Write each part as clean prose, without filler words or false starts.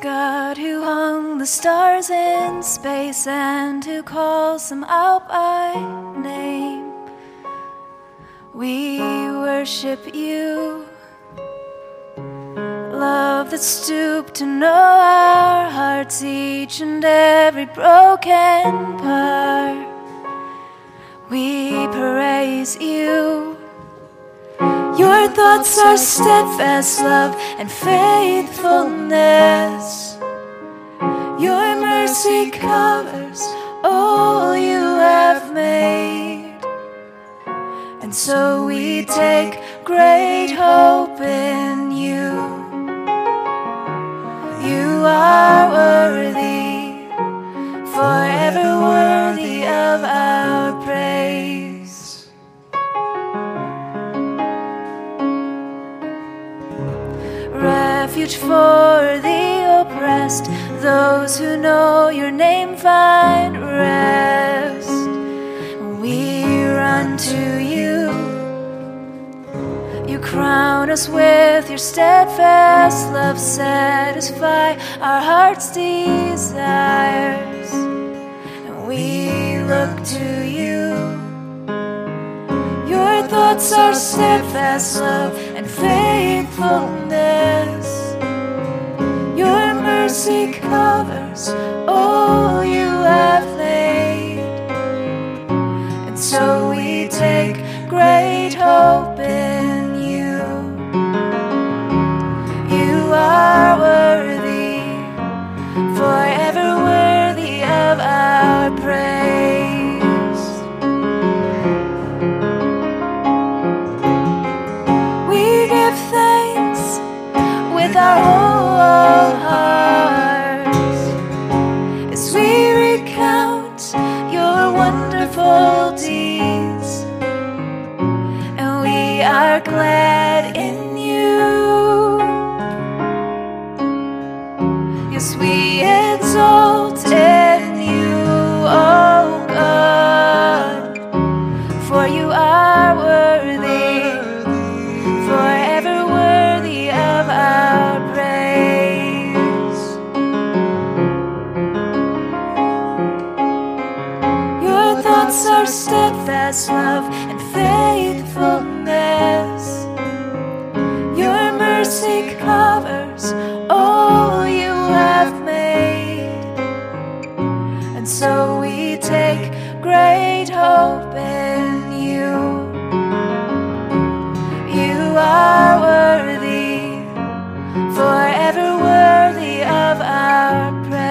God who hung the stars in space and who calls them out by name, we worship you. Love that stooped to know our hearts, each and every broken part. We praise you. Your thoughts are steadfast love and faithfulness. Your mercy covers all you have made. And so we take great hope in you. You are worthy, forever worthy of our praise. Refuge for the oppressed, those who know your name find rest. We run to you. You crown us with your steadfast love, satisfy our heart's desires. And we look to you. Your thoughts are steadfast love and faithfulness. Your mercy covers all you have laid. And so we take great hope in you. You are worthy, forever worthy of our praise. We give thanks with our whole hearts as we recount your wonderful deeds, and we are glad in you. Yes, we exalt in you, oh God, for you are worthy, forever worthy of our praise. Your thoughts are steadfast love and faithfulness. Your mercy covers all you have made. And so we take great hope in you. You are worthy, forever worthy of our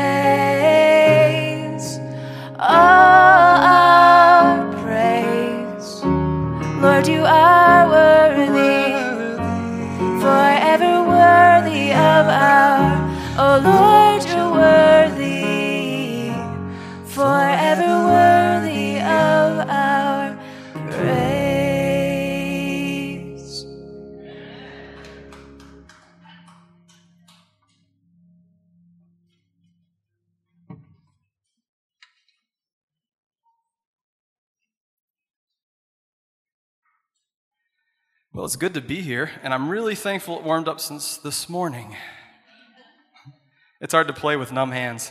praise. All our praise. Lord, you are worthy, forever worthy of our, oh Lord, you're worthy, forever worthy of our praise. Well, it's good to be here, and I'm really thankful it warmed up since this morning. It's hard to play with numb hands.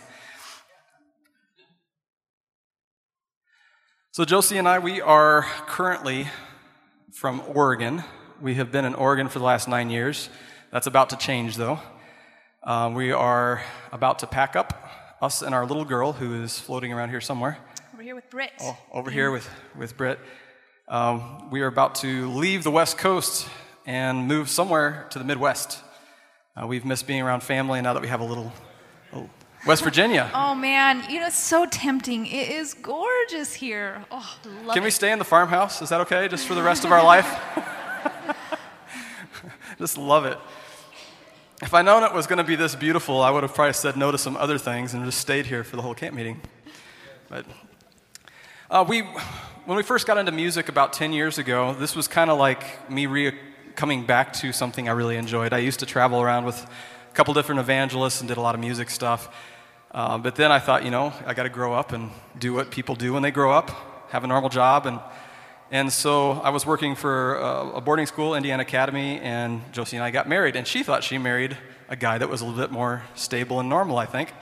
So Josie and I, we are currently from Oregon. We have been in Oregon for the last 9 years. That's about to change, though. We are about to pack up, us and our little girl, who is floating around here somewhere. Over here with Britt. Oh, over here with Britt. We are about to leave the West Coast and move somewhere to the Midwest. We've missed being around family, and now that we have a little West Virginia. Oh man, you know, it's so tempting. It is gorgeous here. Oh, love Can we it. stay in the farmhouse? Is that okay, just for the rest of our life? Just love it. If I'd known it was going to be this beautiful, I would have probably said no to some other things and just stayed here for the whole camp meeting. But when we first got into music about 10 years ago, this was kind of like me coming back to something I really enjoyed. I used to travel around with a couple different evangelists and did a lot of music stuff. But then I thought, I got to grow up and do what people do when they grow up, have a normal job. And so I was working for a boarding school, Indiana Academy, and Josie and I got married. And she thought she married a guy that was a little bit more stable and normal, I think.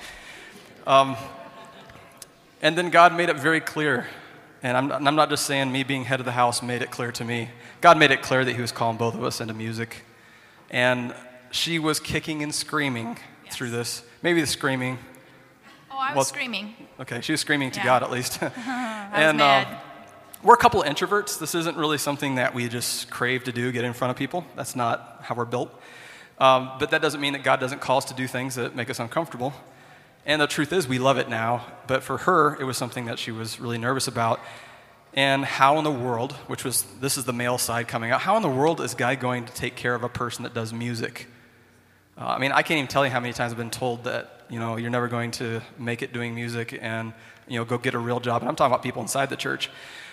And then God made it very clear, and I'm not just saying me being head of the house made it clear to me. God made it clear that he was calling both of us into music. And she was kicking and screaming through this. Maybe the screaming. Oh, I was screaming. Okay, she was screaming to God at least. I was And mad. we're a couple of introverts. This isn't really something that we just crave to do, get in front of people. That's not how we're built. But that doesn't mean that God doesn't call us to do things that make us uncomfortable. And the truth is, we love it now. But for her, it was something that she was really nervous about. And how in the world, this is the male side coming out, how in the world is God going to take care of a person that does music? I mean, I can't even tell you how many times I've been told that, you're never going to make it doing music and, go get a real job. And I'm talking about people inside the church.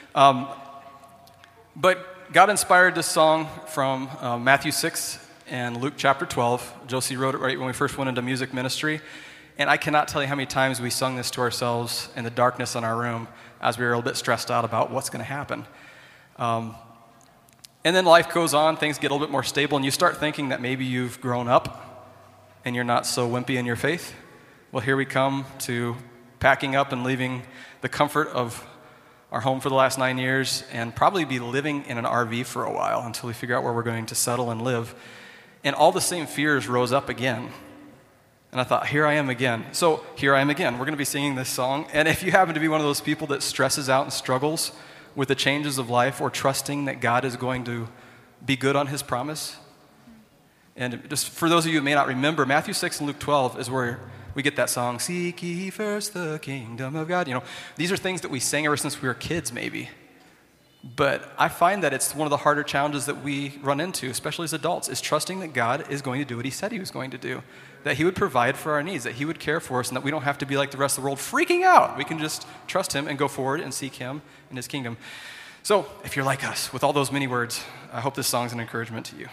But God inspired this song from Matthew 6 and Luke chapter 12. Josie wrote it right when we first went into music ministry. And I cannot tell you how many times we sung this to ourselves in the darkness in our room as we were a little bit stressed out about what's going to happen. And then life goes on, things get a little bit more stable, and you start thinking that maybe you've grown up and you're not so wimpy in your faith. Well, here we come to packing up and leaving the comfort of our home for the last 9 years and probably be living in an RV for a while until we figure out where we're going to settle and live. And all the same fears rose up again. And I thought, here I am again. So here I am again. We're going to be singing this song. And if you happen to be one of those people that stresses out and struggles with the changes of life or trusting that God is going to be good on his promise, and just for those of you who may not remember, Matthew 6 and Luke 12 is where we get that song, seek ye first the kingdom of God. These are things that we sang ever since we were kids maybe. But I find that it's one of the harder challenges that we run into, especially as adults, is trusting that God is going to do what he said he was going to do, that he would provide for our needs, that he would care for us, and that we don't have to be like the rest of the world freaking out. We can just trust him and go forward and seek him and his kingdom. So if you're like us, with all those many words, I hope this song's an encouragement to you.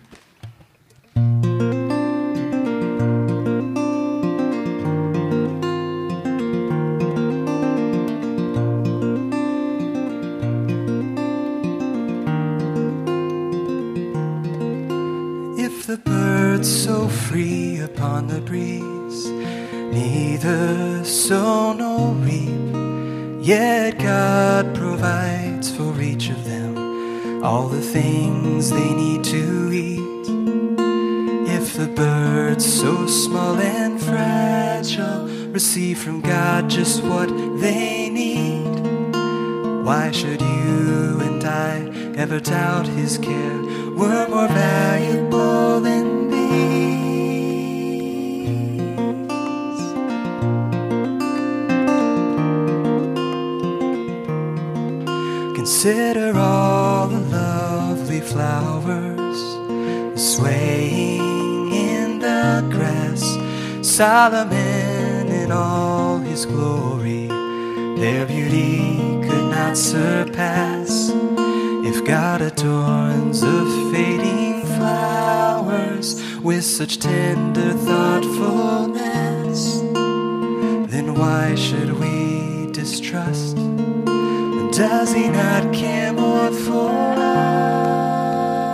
The birds so free upon the breeze, neither sow nor reap, yet God provides for each of them all the things they need to eat. If the birds so small and fragile receive from God just what they need, why should you and I ever doubt his care? We're more valuable than bees. Consider all the lovely flowers swaying in the grass. Solomon in all his glory, their beauty could not surpass. If God adorns the fading flowers with such tender thoughtfulness, then why should we distrust? Does he not care more for us?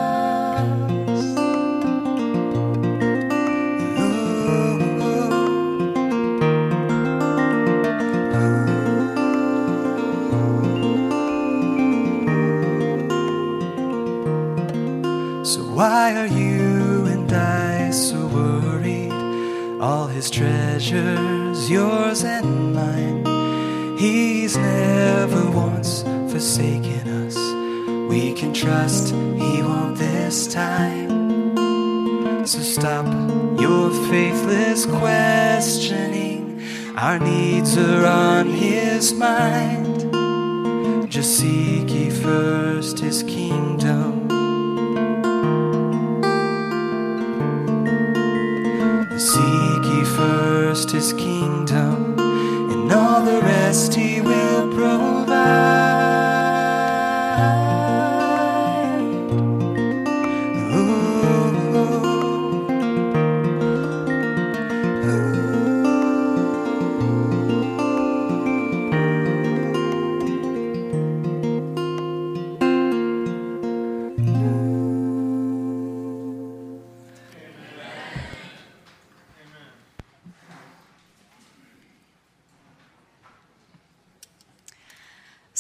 Why are you and I so worried? All his treasures, yours and mine. He's never once forsaken us. We can trust he won't this time. So stop your faithless questioning. Our needs are on his mind. Just seek ye first his kingdom. Seek ye first his kingdom, and all the rest he will provide.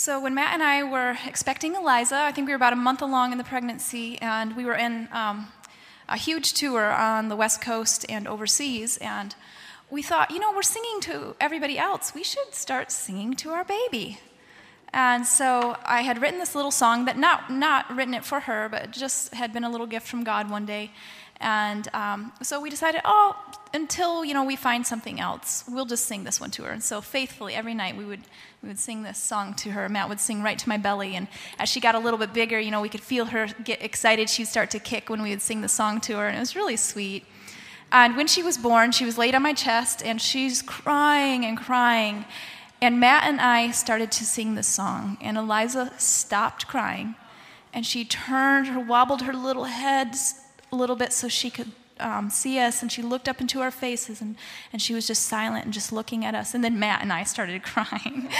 So when Matt and I were expecting Eliza, I think we were about a month along in the pregnancy, and we were in a huge tour on the West Coast and overseas, and we thought, we're singing to everybody else. We should start singing to our baby. And so I had written this little song, but not written it for her, but just had been a little gift from God one day. And so we decided, until we find something else, we'll just sing this one to her. And so faithfully, every night we would sing this song to her. Matt would sing right to my belly, and as she got a little bit bigger, we could feel her get excited. She'd start to kick when we would sing the song to her, and it was really sweet. And when she was born, she was laid on my chest, and she's crying and crying. And Matt and I started to sing this song, and Eliza stopped crying, and she wobbled her little head a little bit so she could see us, and she looked up into our faces, and she was just silent and just looking at us. And then Matt and I started crying.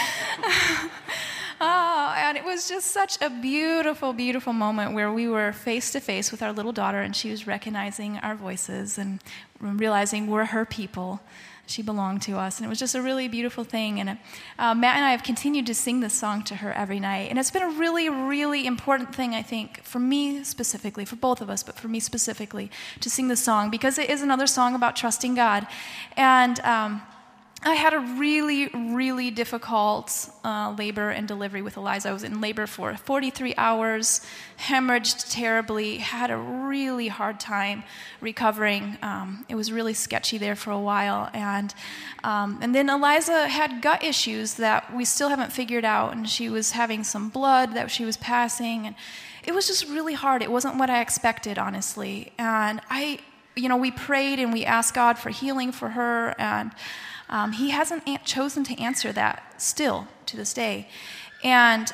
And it was just such a beautiful, beautiful moment where we were face to face with our little daughter, and she was recognizing our voices and realizing we're her people. She belonged to us, and it was just a really beautiful thing. And Matt and I have continued to sing this song to her every night, and it's been a really, really important thing, I think, for me specifically, for both of us, but for me specifically, to sing this song, because it is another song about trusting God. And I had a really, really difficult labor and delivery with Eliza. I was in labor for 43 hours, hemorrhaged terribly, had a really hard time recovering. It was really sketchy there for a while. And then Eliza had gut issues that we still haven't figured out, and she was having some blood that she was passing. And it was just really hard. It wasn't what I expected, honestly. And we prayed and we asked God for healing for her, and He hasn't chosen to answer that still to this day. And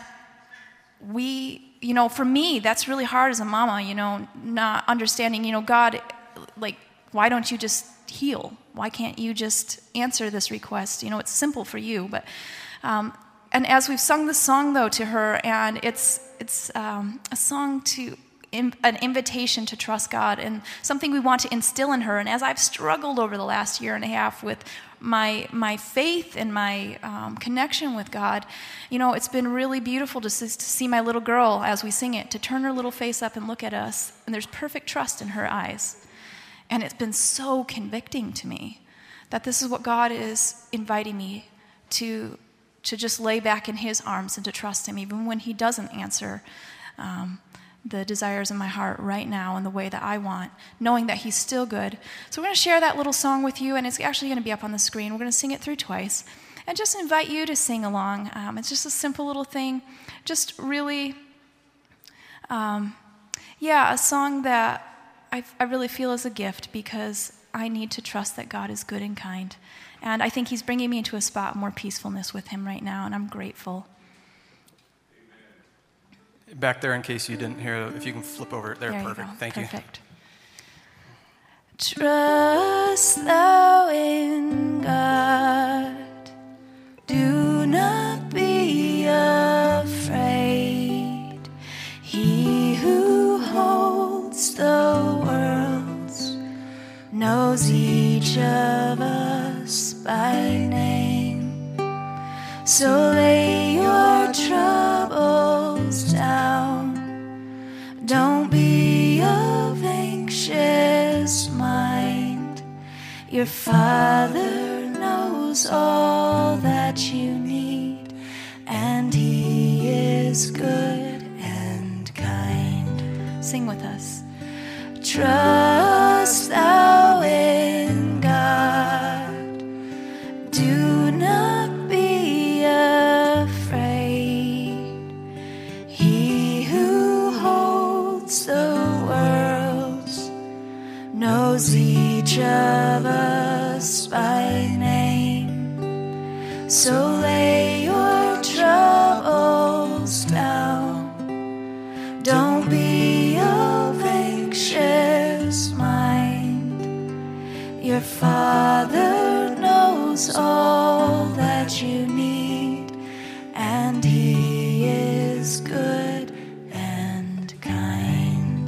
for me, that's really hard as a mama, not understanding, God, why don't you just heal? Why can't you just answer this request? It's simple for you. But, and as we've sung this song, though, to her, and it's a song an invitation to trust God, and something we want to instill in her. And as I've struggled over the last year and a half with my faith and my connection with God, it's been really beautiful to see my little girl, as we sing it, to turn her little face up and look at us, and there's perfect trust in her eyes. And it's been so convicting to me that this is what God is inviting me to just lay back in His arms and to trust Him, even when He doesn't answer the desires in my heart right now in the way that I want, knowing that He's still good. So we're going to share that little song with you, and it's actually going to be up on the screen. We're going to sing it through twice, and just invite you to sing along. It's just a simple little thing, just really, a song that I really feel is a gift, because I need to trust that God is good and kind, and I think He's bringing me into a spot of more peacefulness with Him right now, and I'm grateful. Back there, in case you didn't hear, if you can flip over there, perfect. Thank you. Perfect. Trust thou in God, do not be afraid. He who holds the worlds knows each of us by name. So lay your troubles down. Don't be of anxious mind. Your Father knows all that you need, and He is good and kind. Sing with us. Trust thou in God. Do not be afraid. He who holds the worlds knows each of us by name. So lay your troubles down. Don't be of anxious mind. Your Father knows all that you need, and He is good and kind.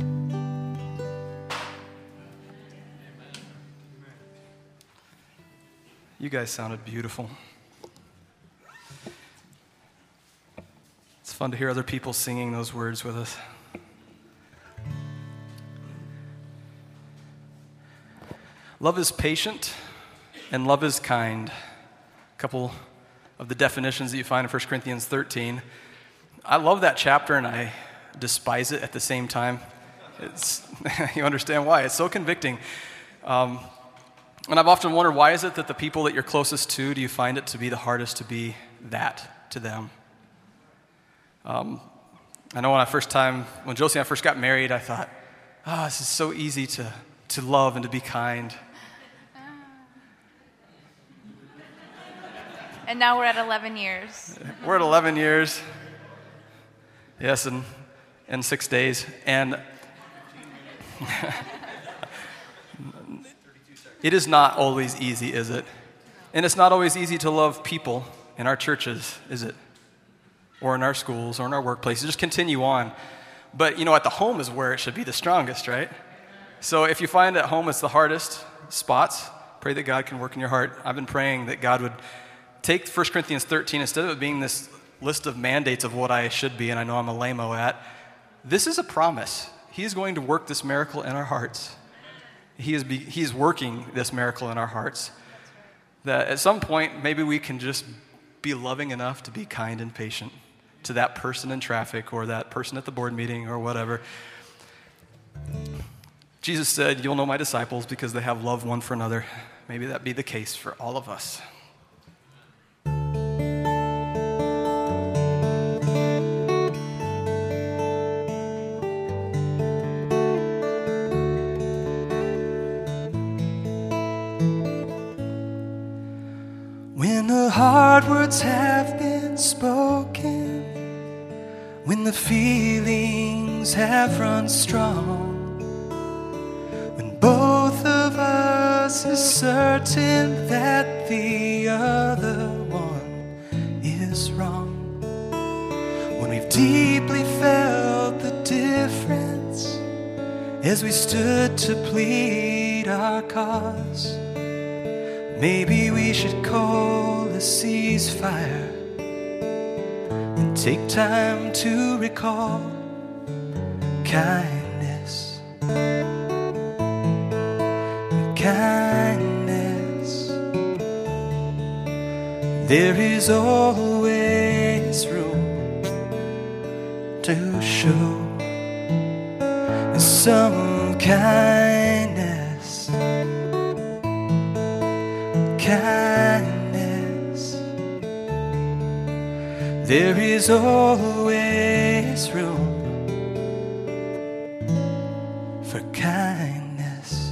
You guys sounded beautiful. fun to hear other people singing those words with us. Love is patient and love is kind. A couple of the definitions that you find in 1 Corinthians 13. I love that chapter and I despise it at the same time. You understand why. It's so convicting. And I've often wondered, why is it that the people that you're closest to, do you find it to be the hardest to be that to them? I know when Josie and I first got married, I thought, this is so easy to love and to be kind. And now we're at 11 years. We're at 11 years. Yes, in 6 days. And it is not always easy, is it? And it's not always easy to love people in our churches, is it? Or in our schools, or in our workplaces. Just continue on. But, at the home is where it should be the strongest, right? So if you find at home it's the hardest spots, pray that God can work in your heart. I've been praying that God would take 1 Corinthians 13, instead of it being this list of mandates of what I should be, and I know I'm a lame-o at, this is a promise. He is going to work this miracle in our hearts. He is working this miracle in our hearts. That at some point, maybe we can just be loving enough to be kind and patient to that person in traffic or that person at the board meeting or whatever. Jesus said, "You'll know my disciples because they have love one for another." Maybe that be the case for all of us. When the hard words have been spoken, when the feelings have run strong, when both of us is certain that the other one is wrong, when we've deeply felt the difference as we stood to plead our cause, maybe we should call a ceasefire and take time to recall kindness. Kindness. There is always room to show some kindness. Kindness. There is always room for kindness.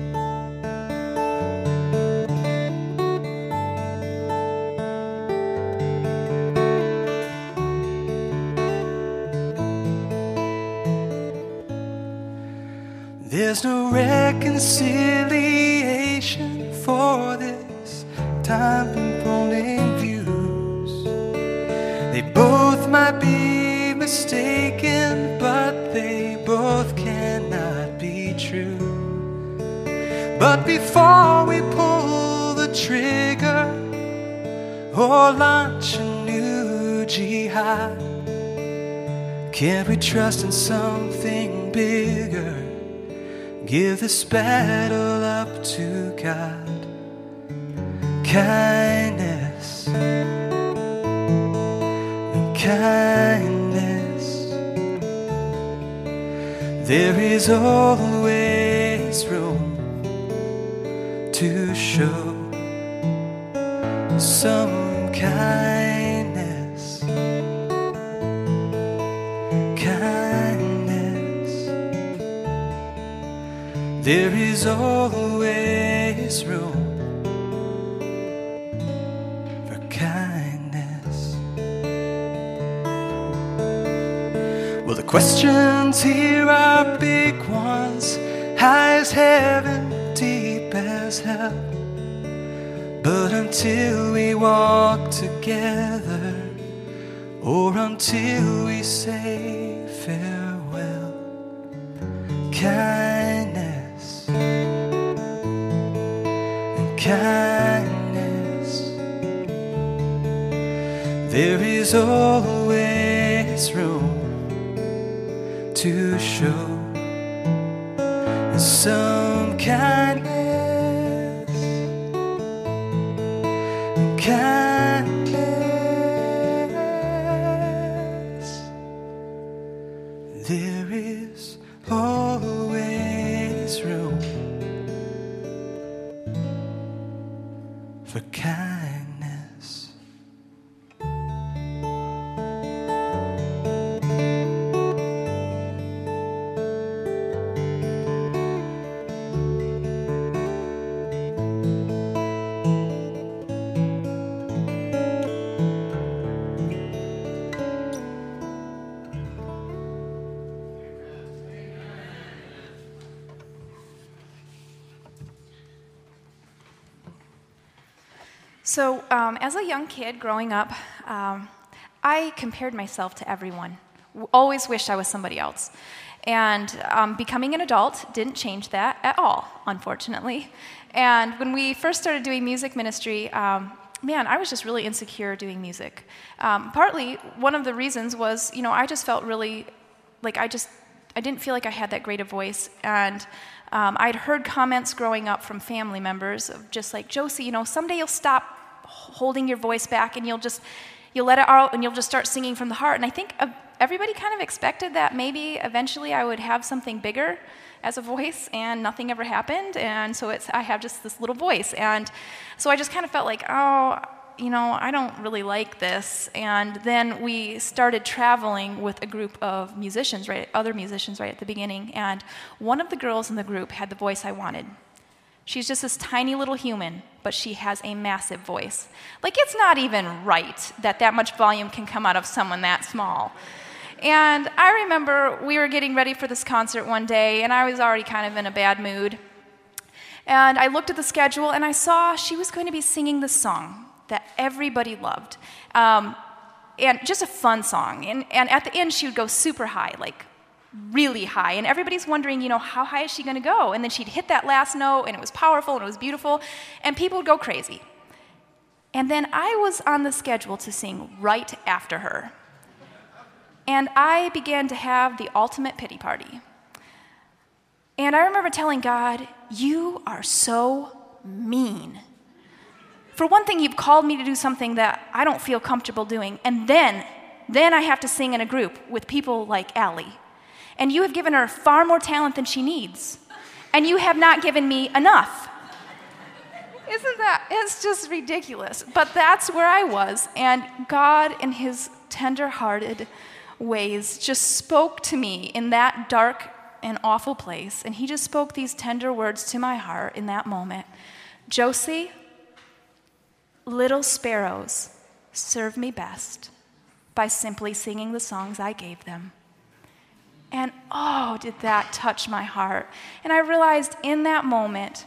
There's no reconciliation for this time component views. They both might be mistaken, but they both cannot be true. But before we pull the trigger or launch a new jihad, can't we trust in something bigger? Give this battle up to God. Kindness. Kindness. There is always room to show some kindness. Kindness. There is always room for kindness. Well, the questions here are big ones, high as heaven, deep as hell. But until we walk together, or until we say farewell, kindness and kindness, there is always always room to show some kindness, there is always room for kindness. So as a young kid growing up, I compared myself to everyone. Always wished I was somebody else. And becoming an adult didn't change that at all, unfortunately. And when we first started doing music ministry, I was just really insecure doing music. Partly, one of the reasons was, I just felt really like I didn't feel like I had that great a voice. And I'd heard comments growing up from family members of just like, Josie, someday you'll stop holding your voice back and you'll let it out and you'll just start singing from the heart. And I think everybody kind of expected that maybe eventually I would have something bigger as a voice, and nothing ever happened. And so I have just this little voice. And so I just kind of felt like, I don't really like this. And then we started traveling with a group of musicians, other musicians right at the beginning. And one of the girls in the group had the voice I wanted. She's just this tiny little human, but she has a massive voice. Like, it's not even right that much volume can come out of someone that small. And I remember we were getting ready for this concert one day, and I was already kind of in a bad mood. And I looked at the schedule, and I saw she was going to be singing this song that everybody loved. And just a fun song. And at the end, she would go super high, like really high. And everybody's wondering, how high is she going to go? And then she'd hit that last note, and it was powerful, and it was beautiful. And people would go crazy. And then I was on the schedule to sing right after her. And I began to have the ultimate pity party. And I remember telling God, you are so mean. For one thing, you've called me to do something that I don't feel comfortable doing. And then I have to sing in a group with people like Allie. And you have given her far more talent than she needs. And you have not given me enough. It's just ridiculous. But that's where I was. And God, in his tender-hearted ways, just spoke to me in that dark and awful place. And he just spoke these tender words to my heart in that moment. Josie, little sparrows serve me best by simply singing the songs I gave them. And oh, did that touch my heart. And I realized in that moment,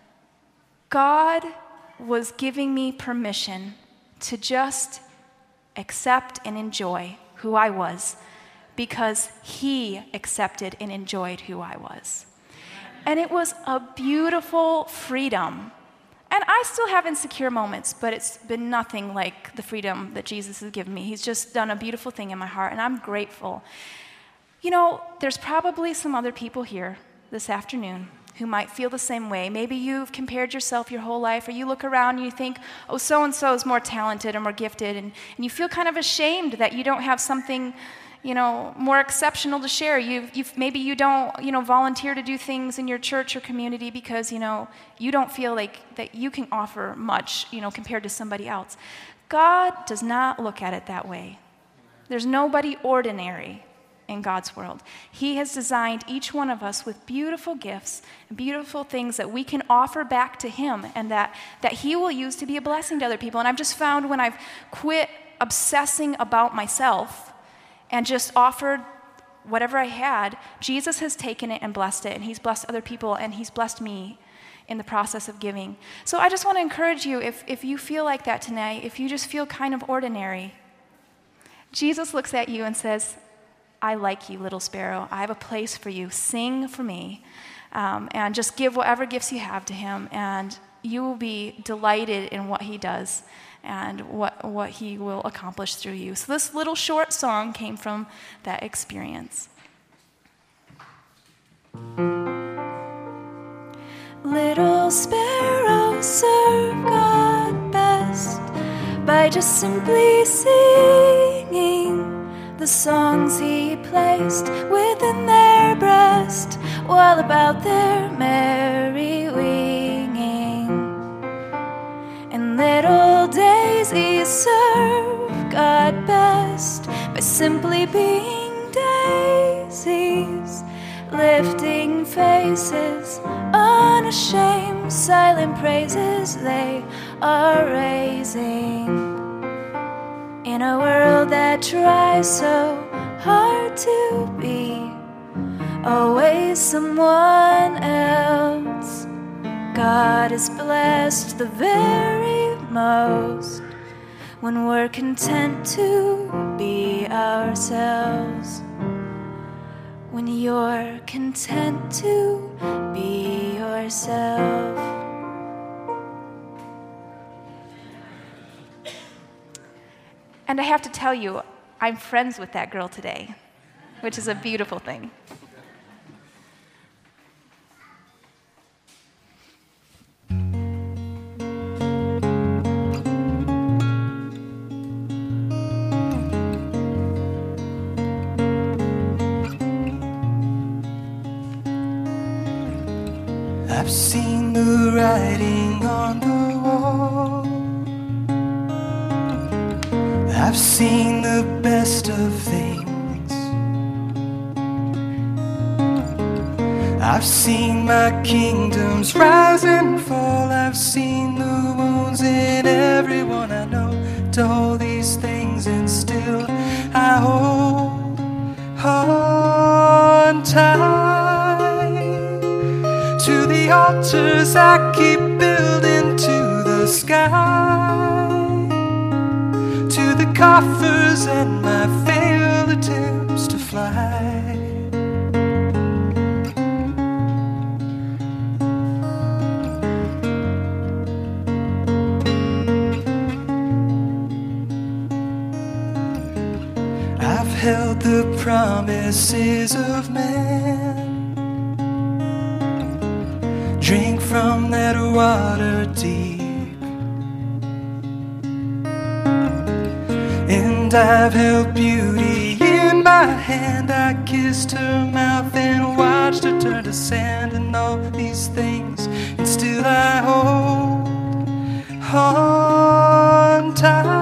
God was giving me permission to just accept and enjoy who I was, because he accepted and enjoyed who I was. And it was a beautiful freedom. And I still have insecure moments, but it's been nothing like the freedom that Jesus has given me. He's just done a beautiful thing in my heart, and I'm grateful. There's probably some other people here this afternoon who might feel the same way. Maybe you've compared yourself your whole life, or you look around and you think, oh, so-and-so is more talented or more gifted, and you feel kind of ashamed that you don't have something, more exceptional to share. Maybe you don't, volunteer to do things in your church or community because, you don't feel like that you can offer much, compared to somebody else. God does not look at it that way. There's nobody ordinary in God's world. He has designed each one of us with beautiful gifts and beautiful things that we can offer back to him, and that he will use to be a blessing to other people. And I've just found when I've quit obsessing about myself and just offered whatever I had, Jesus has taken it and blessed it, and he's blessed other people, and he's blessed me in the process of giving. So I just want to encourage you, if you feel like that tonight, if you just feel kind of ordinary, Jesus looks at you and says, I like you, little sparrow. I have a place for you. Sing for me. And just give whatever gifts you have to him. And you will be delighted in what he does and what he will accomplish through you. So this little short song came from that experience. Little sparrows serve God best by just simply singing the songs he placed within their breast, while about their merry winging. And little daisies serve God best by simply being daisies, lifting faces, unashamed, silent praises they are raising. In a world that tries so hard to be always someone else, God is blessed the very most when we're content to be ourselves. When you're content to be yourself. And I have to tell you, I'm friends with that girl today, which is a beautiful thing. I've seen the writing on the wall. I've seen the best of things. I've seen my kingdoms rise and fall. I've seen the wounds in everyone I know. To all these things and still I hold on tight to the altars I keep building to the sky, to the coffers and my failed attempts to fly. I've held the promises of man, drink from that water deep, and I've held beauty in my hand. I kissed her mouth and watched her turn to sand, and all these things, and still I hold on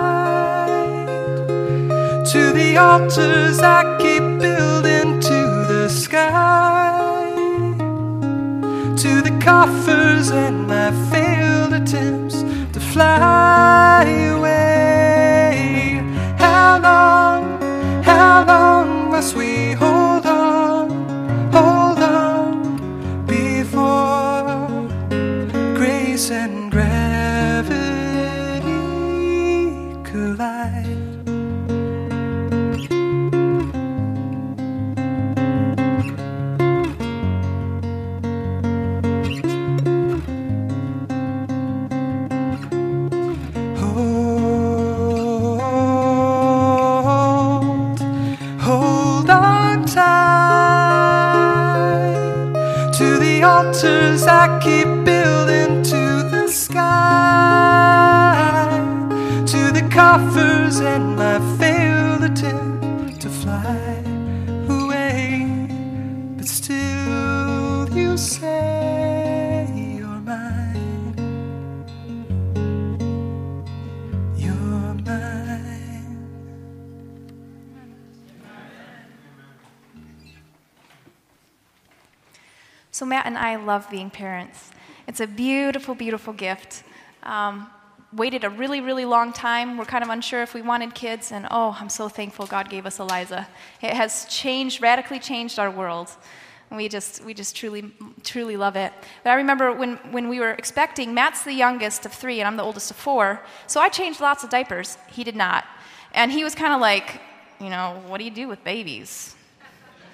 tight to the altars I keep building to the sky, to the coffers and my failed attempts to fly away. How long must we hold on before grace and gravity collide? Hold on tight to the altars I keep building to the sky, to the coffers and my failed attempt to fly away. But still you say you're mine, you're mine. So Matt and I love being parents. It's a beautiful, beautiful gift. Waited a really, really long time. We're kind of unsure if we wanted kids, and I'm so thankful God gave us Eliza. It has radically changed our world. And we just truly, truly love it. But I remember when we were expecting, Matt's the youngest of 3, and I'm the oldest of 4, so I changed lots of diapers. He did not. And he was kind of like, what do you do with babies?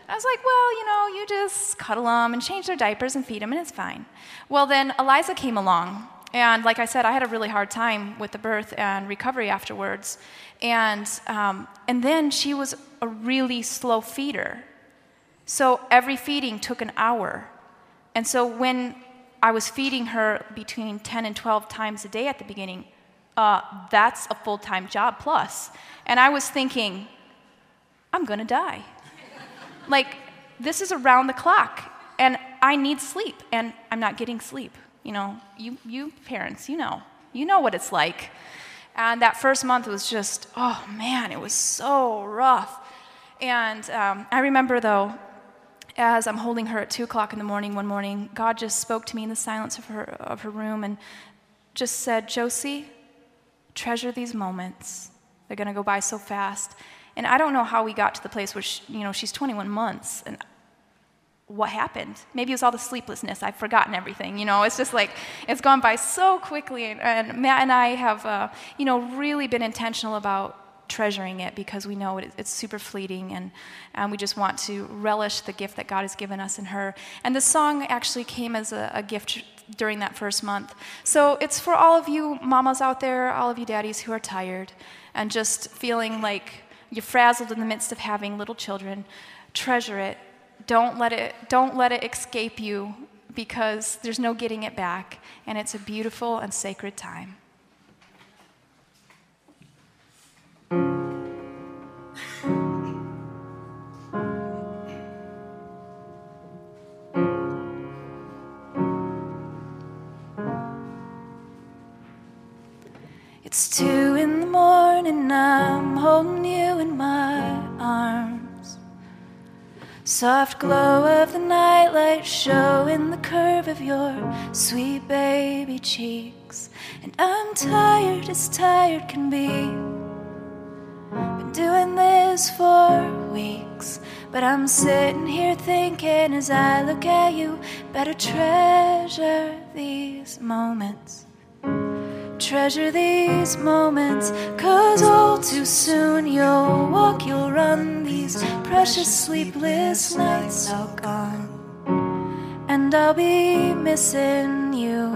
I was like, well, you just cuddle them and change their diapers and feed them, and it's fine. Well, then Eliza came along, and like I said, I had a really hard time with the birth and recovery afterwards. And then she was a really slow feeder. So every feeding took an hour. And so when I was feeding her between 10 and 12 times a day at the beginning, that's a full-time job plus. And I was thinking, I'm going to die. Like, this is around the clock, and I need sleep, and I'm not getting sleep. You parents, you know what it's like. And that first month was just, oh man, it was so rough. And I remember, though, as I'm holding her at 2 o'clock in the morning one morning, God just spoke to me in the silence of her room and just said, Josie, treasure these moments. They're going to go by so fast. And I don't know how we got to the place where she's 21 months. And what happened? Maybe it was all the sleeplessness. I've forgotten everything. It's just like it's gone by so quickly. And Matt and I have, really been intentional about treasuring it because we know it's super fleeting, and we just want to relish the gift that God has given us in her. And the song actually came as a gift during that first month. So it's for all of you mamas out there, all of you daddies who are tired and just feeling like you're frazzled in the midst of having little children. Treasure it. Don't let it escape you, because there's no getting it back, and it's a beautiful and sacred time. It's 2 in the morning, I'm holding you in my arms. Soft glow of the nightlight showing the curve of your sweet baby cheeks. And I'm tired as tired can be. Been doing this for weeks, but I'm sitting here thinking as I look at you, better treasure these moments. Treasure these moments, 'cause all too soon you'll walk, you'll run, these precious sleepless nights all gone, and I'll be missing you.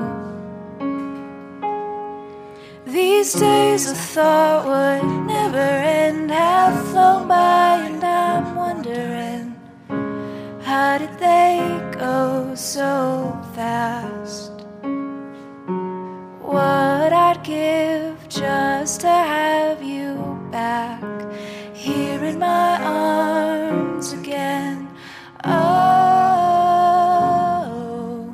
These days I thought would never end have flown by, and I'm wondering, how did they go so fast? What I'd give just to have you back here in my arms again. Oh,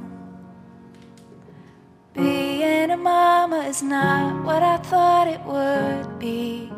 being a mama is not what I thought it would be.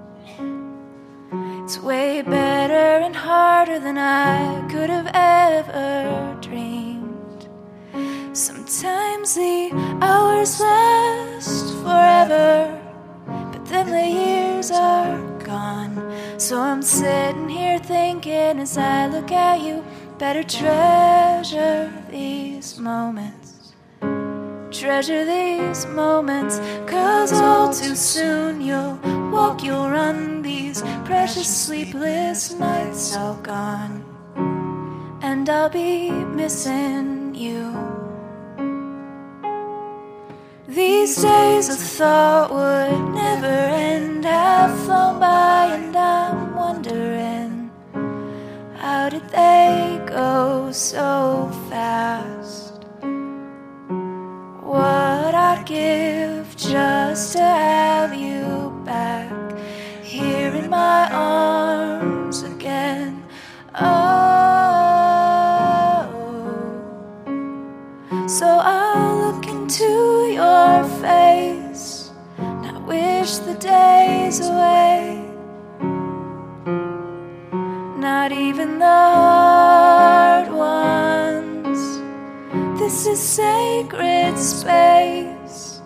It's way better and harder than I could have ever dreamed. Sometimes the hours last forever, but then the years are gone. So I'm sitting here thinking as I look at you, better treasure these moments. Treasure these moments, 'cause all too soon you'll walk, you'll run, these precious sleepless nights all gone, and I'll be missing you. These days I thought would never end have flown by, and I'm wondering, how did they go so fast? What I'd give just to have you back here in my arms again. Oh, so I'll look into your face, not wish the days away, not even the hard ones. This is sacred space.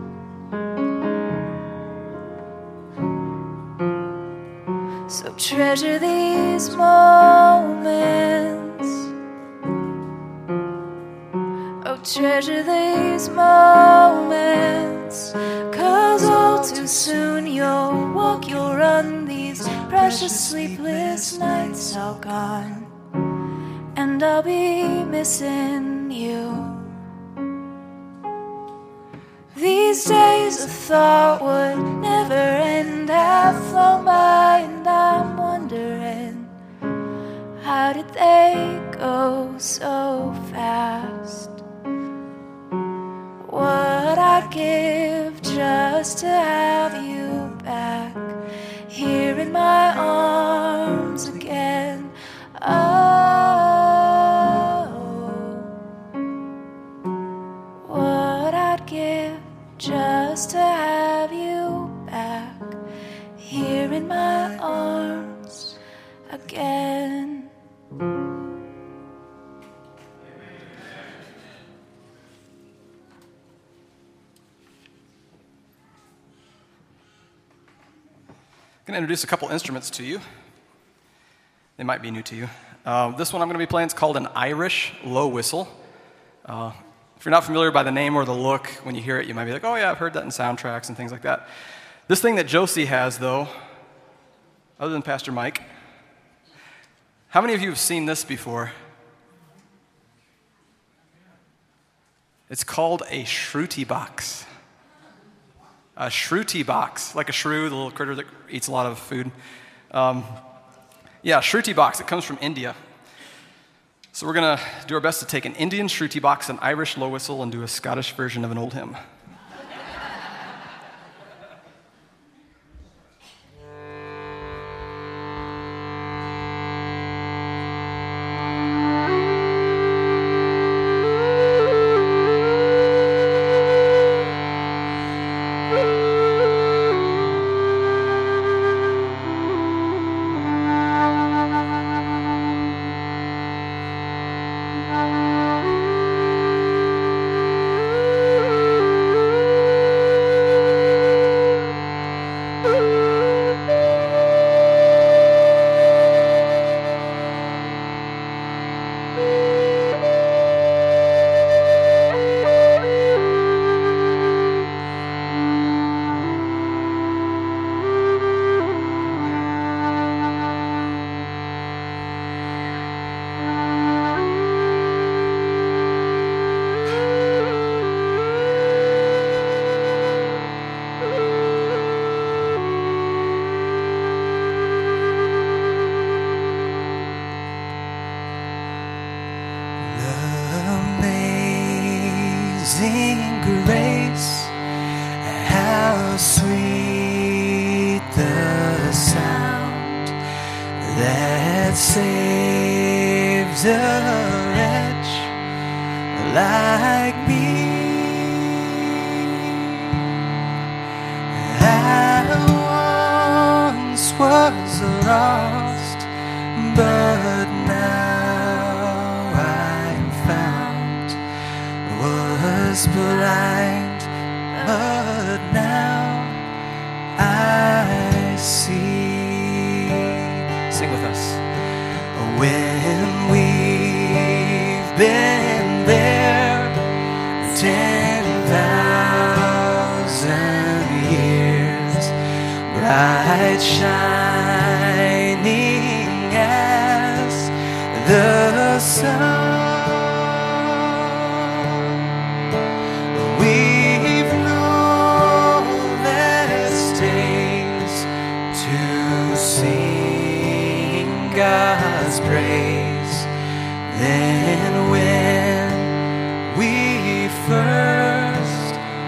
So treasure these moments. Oh, treasure these moments, 'cause all too soon you'll walk, you'll run, these precious sleepless nights all gone, and I'll be missing you. These days I thought would never end have flown by, and I'm wondering, how did they go so fast? What I'd give just to have you back here in my arms again. Oh, what I'd give just to have you back here in my arms again. I'm going to introduce a couple instruments to you. They might be new to you. This one I'm going to be playing is called an Irish low whistle. If you're not familiar by the name or the look, when you hear it, you might be like, oh yeah, I've heard that in soundtracks and things like that. This thing that Josie has, though, other than Pastor Mike, how many of you have seen this before? It's called a shruti box. A shruti box, like a shrew, the little critter that eats a lot of food. Shruti box, it comes from India. So we're going to do our best to take an Indian shruti box, an Irish low whistle, and do a Scottish version of an old hymn. Amazing grace, how sweet the sound that saved a wretch like me. I once was lost, but now I'm found. Was blind, but now I see. Sing with us. When we've been there 10,000 years, bright shining as the sun. God's praise, then when we first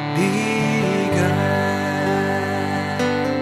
begun.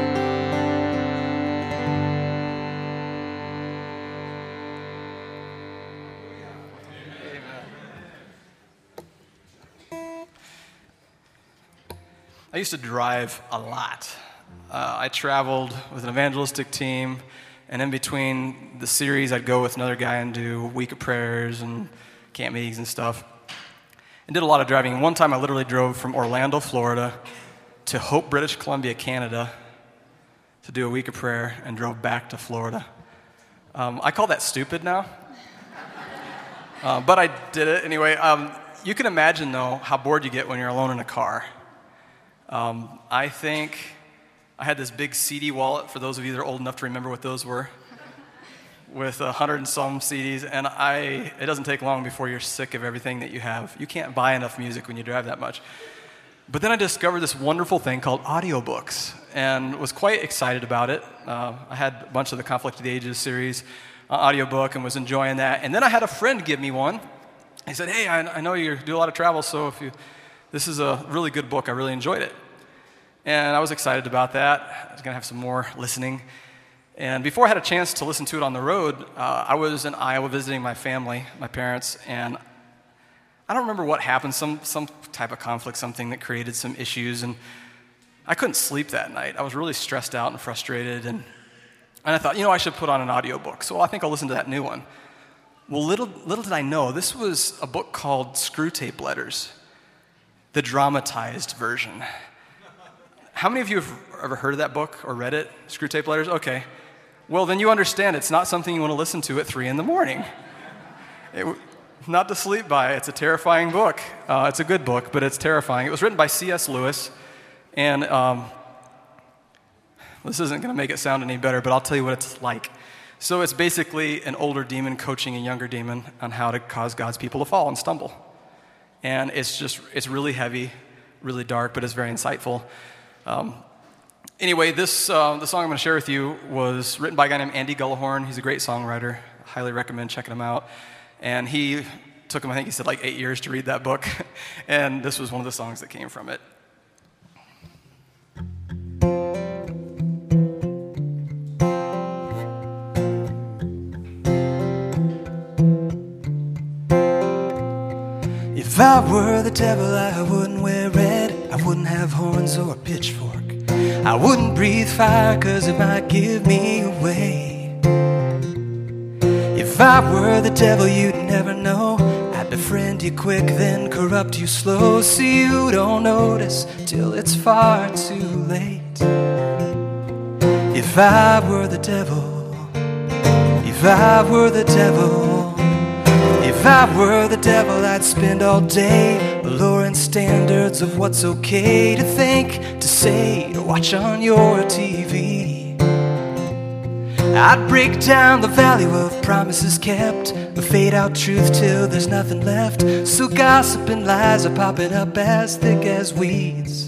I used to drive a lot. I traveled with an evangelistic team. And in between the series, I'd go with another guy and do a week of prayers and camp meetings and stuff. And did a lot of driving. One time I literally drove from Orlando, Florida to Hope, British Columbia, Canada to do a week of prayer and drove back to Florida. I call that stupid now. But I did it anyway. You can imagine, though, how bored you get when you're alone in a car. I think I had this big CD wallet, for those of you that are old enough to remember what those were. with 100 and some CDs, and it doesn't take long before you're sick of everything that you have. You can't buy enough music when you drive that much. But then I discovered this wonderful thing called audiobooks, and was quite excited about it. I had a bunch of the Conflict of the Ages series audiobook and was enjoying that. And then I had a friend give me one. He said, hey, I know you do a lot of travel, so this is a really good book. I really enjoyed it. And I was excited about that. I was going to have some more listening. And before I had a chance to listen to it on the road, I was in Iowa visiting my family, my parents, and I don't remember what happened, some type of conflict, something that created some issues, and I couldn't sleep that night. I was really stressed out and frustrated, and I thought, I should put on an audiobook, so I think I'll listen to that new one. Well, little did I know, this was a book called Screwtape Letters, the dramatized version. How many of you have ever heard of that book or read it? Screwtape Letters? Okay. Well, then you understand it's not something you want to listen to at 3 in the morning. Not to sleep by. It's a terrifying book. It's a good book, but it's terrifying. It was written by C.S. Lewis, and this isn't going to make it sound any better, but I'll tell you what it's like. So it's basically an older demon coaching a younger demon on how to cause God's people to fall and stumble. And it's really heavy, really dark, but it's very insightful. Anyway, the song I'm going to share with you was written by a guy named Andy Gullahorn. He's a great songwriter. Highly recommend checking him out. And he took him, I think he said, like 8 years to read that book. And this was one of the songs that came from it. If I were the devil, I wouldn't wear red. I wouldn't have horns or a pitchfork. I wouldn't breathe fire, 'cause it might give me away. If I were the devil, you'd never know. I'd befriend you quick, then corrupt you slow, so you don't notice till it's far too late. If I were the devil, if I were the devil, if I were the devil, I'd spend all day lowering standards of what's okay to think, to say, to watch on your TV. I'd break down the value of promises kept, fade out truth till there's nothing left, so gossip and lies are popping up as thick as weeds.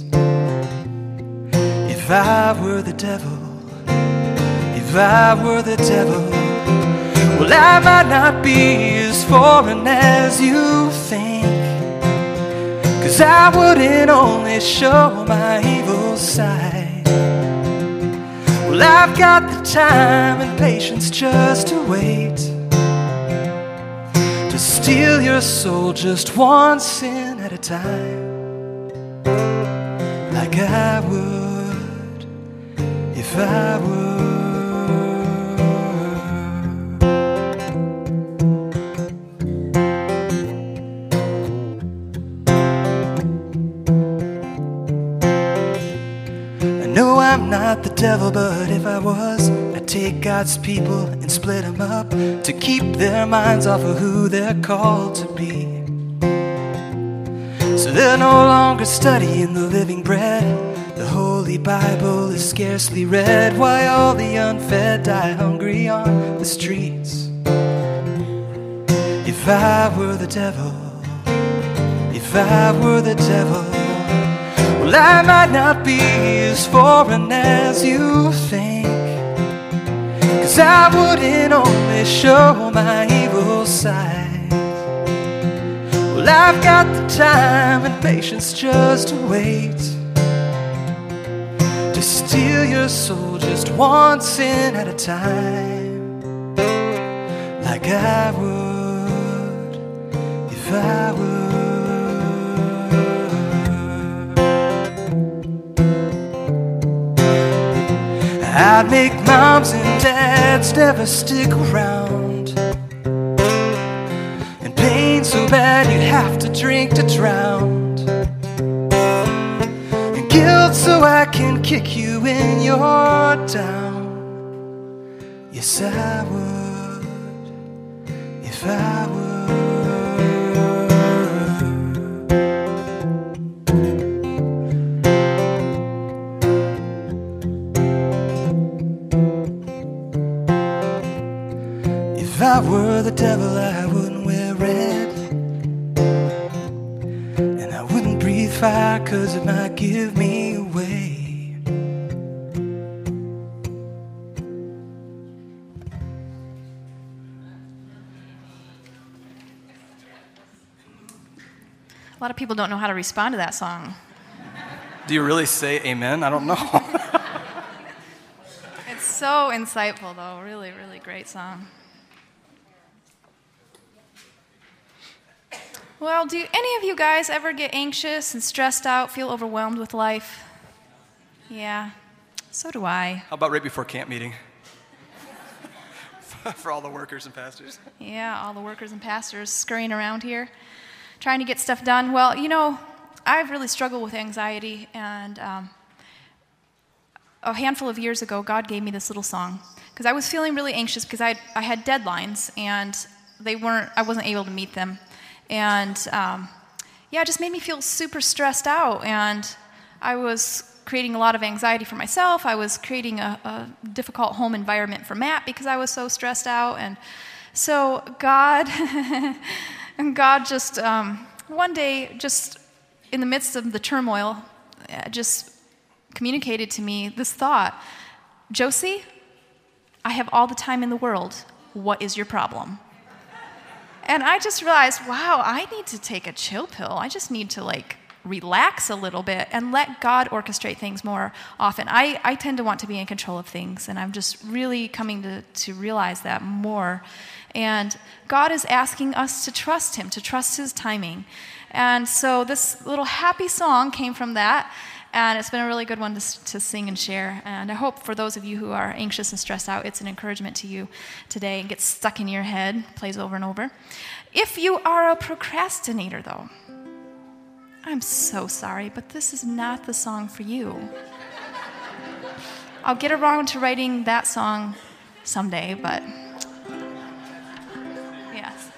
If I were the devil, if I were the devil, well, I might not be as foreign as you think, 'cause I wouldn't only show my evil side. Well, I've got the time and patience just to wait, to steal your soul just one sin at a time, like I would if I were. No, I'm not the devil, but if I was, I'd take God's people and split them up to keep their minds off of who they're called to be. So they're no longer studying the living bread. The Holy Bible is scarcely read, why all the unfed die hungry on the streets. If I were the devil, if I were the devil, well, I might not be as foreign as you think, 'cause I wouldn't only show my evil side. Well, I've got the time and patience just to wait, to steal your soul just one sin at a time, like I would if I were. I'd make moms and dads never stick around, and pain so bad you'd have to drink to drown, and guilt so I can kick you when you're down. Yes, I would if I were. I were the devil, I wouldn't wear red. And I wouldn't breathe fire, 'cause it might give me away. A lot of people don't know how to respond to that song. Do you really say amen? I don't know. It's so insightful, though. Really, really great song. Well, do any of you guys ever get anxious and stressed out, feel overwhelmed with life? Yeah, so do I. How about right before camp meeting? For all the workers and pastors. Yeah, all the workers and pastors scurrying around here, trying to get stuff done. Well, you know, I've really struggled with anxiety, and a handful of years ago, God gave me this little song, because I was feeling really anxious because I had deadlines, and I wasn't able to meet them. And it just made me feel super stressed out, and I was creating a lot of anxiety for myself. I was creating a difficult home environment for Matt because I was so stressed out. And so God just one day, just in the midst of the turmoil, just communicated to me this thought: Josie, I have all the time in the world. What is your problem? And I just realized, wow, I need to take a chill pill. I just need to relax a little bit and let God orchestrate things more often. I tend to want to be in control of things, and I'm just really coming to realize that more. And God is asking us to trust Him, to trust His timing. And so this little happy song came from that, and it's been a really good one to sing and share. And I hope for those of you who are anxious and stressed out, it's an encouragement to you today and gets stuck in your head, plays over and over. If you are a procrastinator, though, I'm so sorry, but this is not the song for you. I'll get around to writing that song someday, but yes.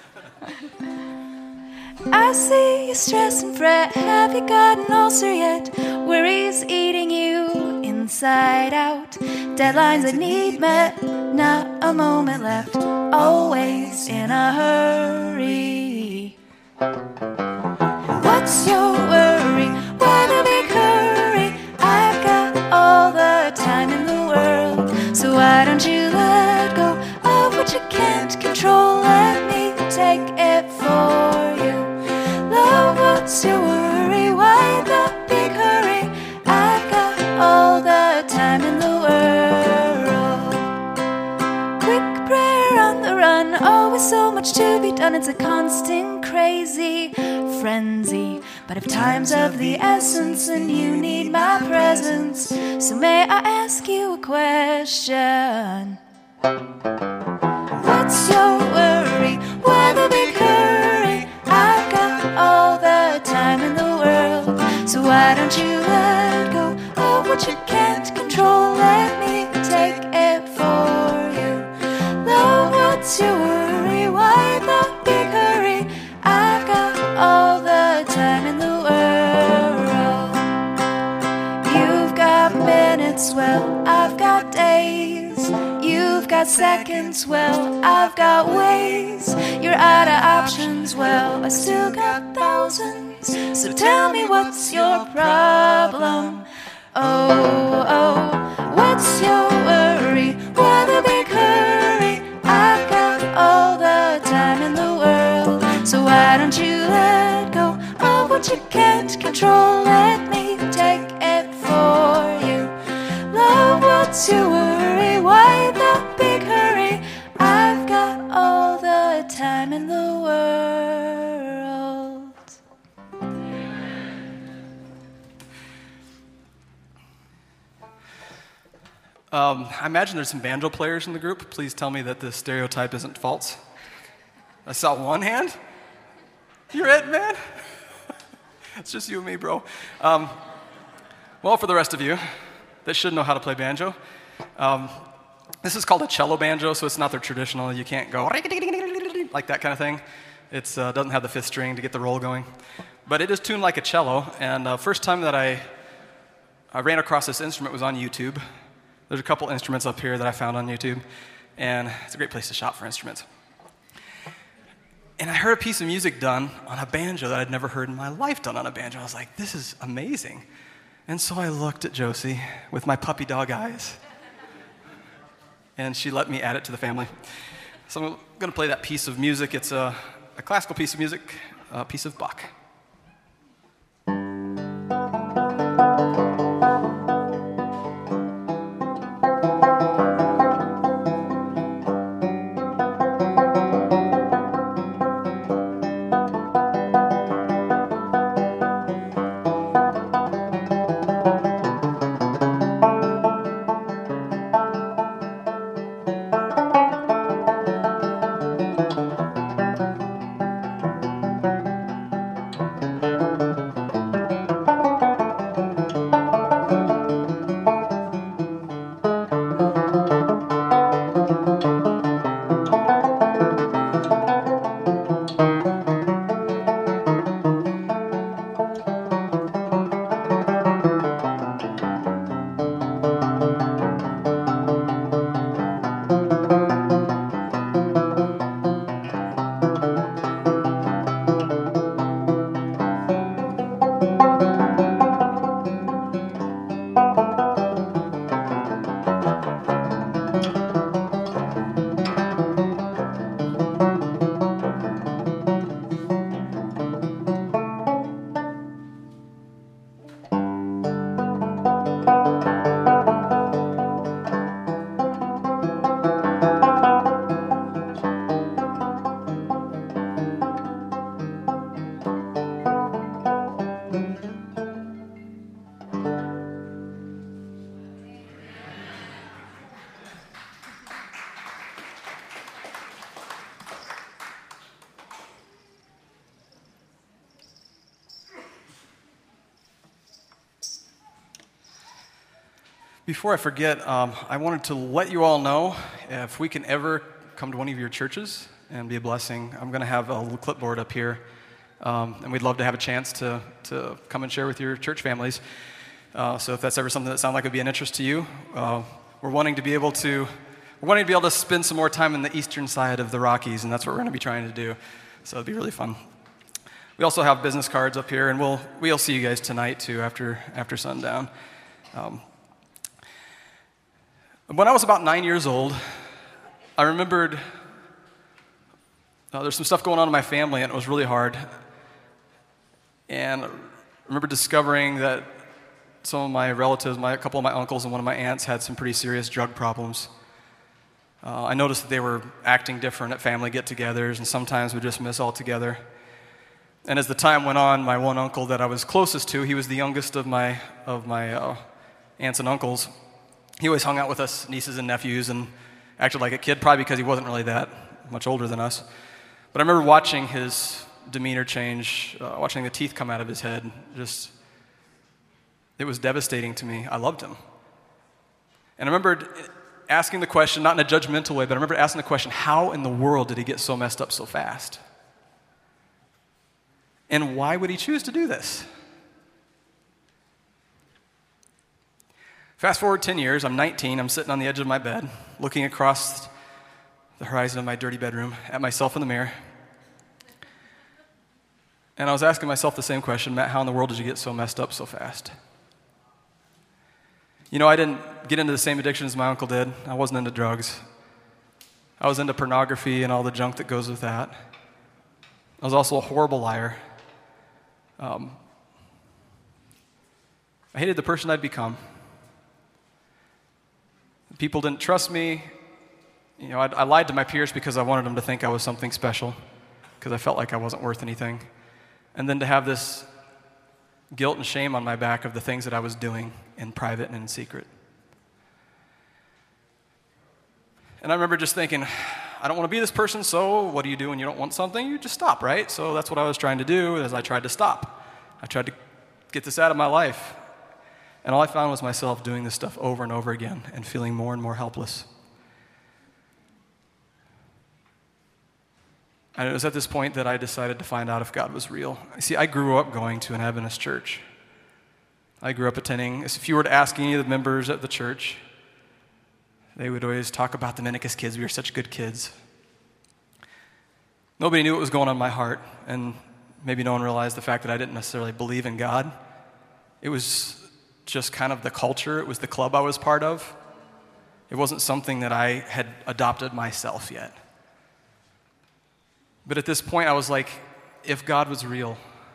I see you stress and fret. Have you got an ulcer yet? Worries eating you inside out. Deadlines that need met, not a moment left. Always in a hurry. What's your worry? Why the big hurry? I've got all the time in the world. So why don't you let go of what you can't control? Let me take it for you. Love, what's your worry? Why the big hurry? I've got all the time in the world. Quick prayer on the run, always so much to be done. It's a constant crazy frenzy. But if time's of the essence and you need my presence, so may I ask you a question? What's your worry? Why the big hurry? I've got all the time in the world. So why don't you let go of what you can't control? Let me take it for you. Love, what's your worry? Why the big hurry? I've got all the time in the world. You've got minutes, well, I've got days. You've got seconds, well, I've got ways. You're out of options, well, I still got thousands. So tell me, what's your problem? Oh, what's your worry? Why the big hurry? I've got all the time in the world. So why don't you let go of what you can't control? Let me take it for you. Love, what's your worry? Why the big hurry? I've got all the time in the world. I imagine there's some banjo players in the group. Please tell me that this stereotype isn't false. I saw one hand. You're it, man. It's just you and me, bro. Well, for the rest of you that should know how to play banjo, this is called a cello banjo, so it's not the traditional. You can't go like that kind of thing. It doesn't have the fifth string to get the roll going. But it is tuned like a cello, and first time that I ran across this instrument was on YouTube. There's a couple instruments up here that I found on YouTube, and it's a great place to shop for instruments. And I heard a piece of music done on a banjo that I'd never heard in my life done on a banjo. I was like, this is amazing. And so I looked at Josie with my puppy dog eyes. And she let me add it to the family. So I'm going to play that piece of music. It's a classical piece of music, a piece of Bach. Before I forget, I wanted to let you all know if we can ever come to one of your churches and be a blessing, I'm going to have a little clipboard up here, and we'd love to have a chance to come and share with your church families. So if that's ever something that sounds like it would be an interest to you, we're wanting to be able to spend some more time in the eastern side of the Rockies, and that's what we're going to be trying to do. So it'd be really fun. We also have business cards up here, and we'll see you guys tonight too after sundown. When I was about 9 years old, I remembered there's some stuff going on in my family, and it was really hard. And I remember discovering that some of my relatives, a couple of my uncles and one of my aunts had some pretty serious drug problems. I noticed that they were acting different at family get-togethers, and sometimes would just miss altogether. And as the time went on, my one uncle that I was closest to, he was the youngest of my aunts and uncles. He always hung out with us, nieces and nephews, and acted like a kid, probably because he wasn't really that much older than us. But I remember watching his demeanor change, watching the teeth come out of his head. It was devastating to me. I loved him. And I remembered asking the question, not in a judgmental way, but I remember asking the question, how in the world did he get so messed up so fast? And why would he choose to do this? Fast forward 10 years, I'm 19, I'm sitting on the edge of my bed, looking across the horizon of my dirty bedroom at myself in the mirror. And I was asking myself the same question, Matt, how in the world did you get so messed up so fast? You know, I didn't get into the same addiction as my uncle did. I wasn't into drugs. I was into pornography and all the junk that goes with that. I was also a horrible liar. I hated the person I'd become. People didn't trust me. You know, I lied to my peers because I wanted them to think I was something special, because I felt like I wasn't worth anything. And then to have this guilt and shame on my back of the things that I was doing in private and in secret. And I remember just thinking, I don't want to be this person, so what do you do when you don't want something? You just stop, right? So that's what I was trying to do, as I tried to stop. I tried to get this out of my life. And all I found was myself doing this stuff over and over again and feeling more and more helpless. And it was at this point that I decided to find out if God was real. See, I grew up going to an Adventist church. I grew up attending. If you were to ask any of the members at the church, they would always talk about the Minikus kids. We were such good kids. Nobody knew what was going on in my heart, and maybe no one realized the fact that I didn't necessarily believe in God. It was just kind of the culture. It was the club I was part of. It wasn't something that I had adopted myself yet. But at this point, I was like, if God was real,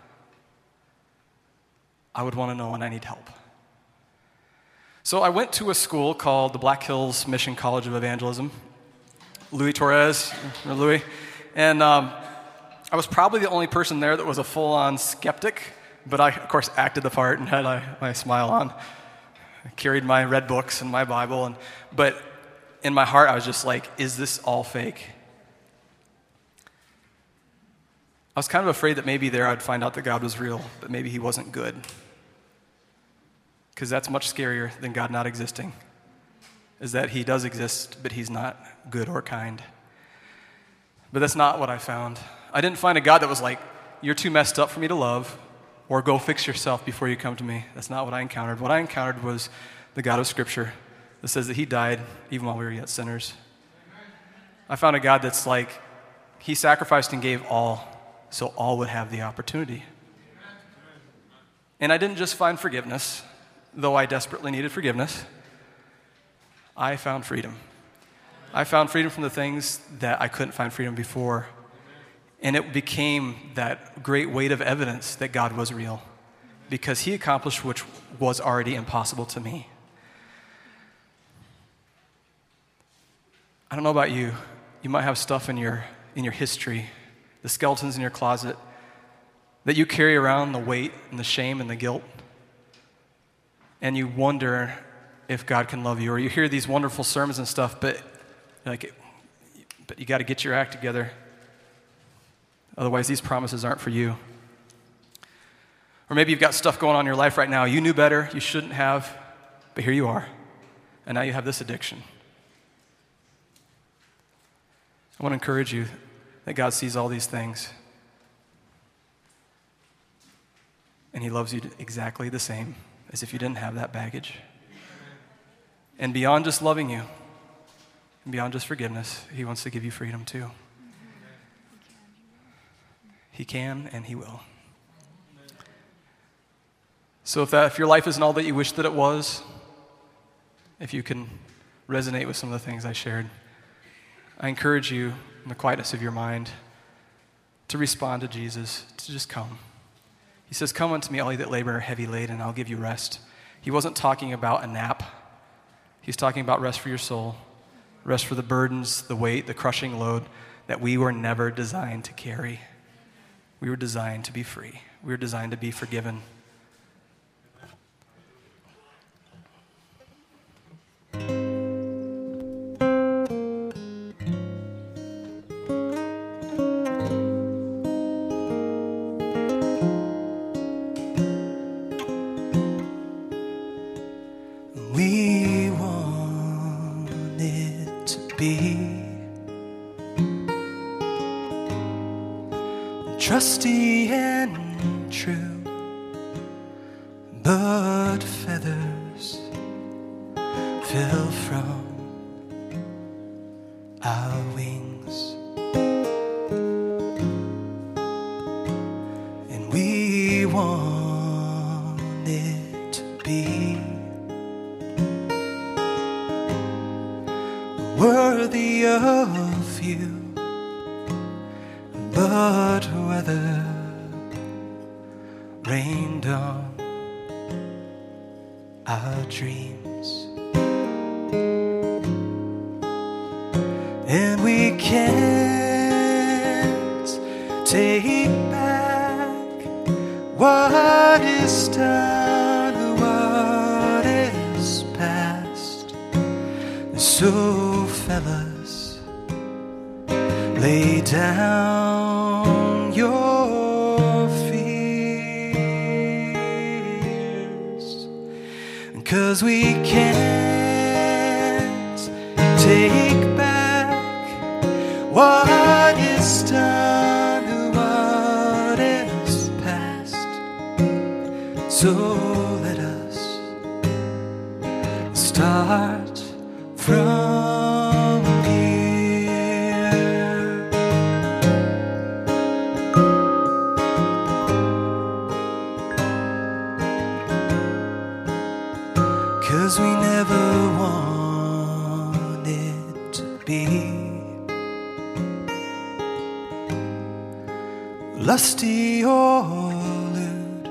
I would want to know, and I need help. So I went to a school called the Black Hills Mission College of Evangelism. Louis Torres, or Louis. And I was probably the only person there that was a full-on skeptic, but I, of course, acted the part and had my smile on. I carried my red books and my Bible, but in my heart, I was just like, is this all fake? I was kind of afraid that maybe there I'd find out that God was real, but maybe he wasn't good. Because that's much scarier than God not existing, is that he does exist, but he's not good or kind. But that's not what I found. I didn't find a God that was like, you're too messed up for me to love, or go fix yourself before you come to me. That's not what I encountered. What I encountered was the God of Scripture that says that he died even while we were yet sinners. I found a God that's like, he sacrificed and gave all, so all would have the opportunity. And I didn't just find forgiveness, though I desperately needed forgiveness. I found freedom. I found freedom from the things that I couldn't find freedom before. And it became that great weight of evidence that God was real, because he accomplished which was already impossible to me. I don't know about you. You might have stuff in your history, the skeletons in your closet, that you carry around, the weight and the shame and the guilt. And you wonder if God can love you, or you hear these wonderful sermons and stuff, but you got to get your act together. Otherwise, these promises aren't for you. Or maybe you've got stuff going on in your life right now. You knew better, you shouldn't have, but here you are. And now you have this addiction. I want to encourage you that God sees all these things. And he loves you exactly the same as if you didn't have that baggage. And beyond just loving you, and beyond just forgiveness, he wants to give you freedom too. He can and he will. So if your life isn't all that you wish that it was, if you can resonate with some of the things I shared, I encourage you in the quietness of your mind to respond to Jesus, to just come. He says, come unto me, all ye that labor and are heavy laden, and I'll give you rest. He wasn't talking about a nap. He's talking about rest for your soul, rest for the burdens, the weight, the crushing load that we were never designed to carry. We were designed to be free. We were designed to be forgiven. We want it to be trusty and true, but feathers fell from our wings, and we want it to be worthy of you, but whether rained on our dreams, and we can't take back what is done, what is past. So fellas, lay down your fears, 'cause we can't take back what is done, what is past. So let us start from here. 'cause we never wanted to be lusty or lewd,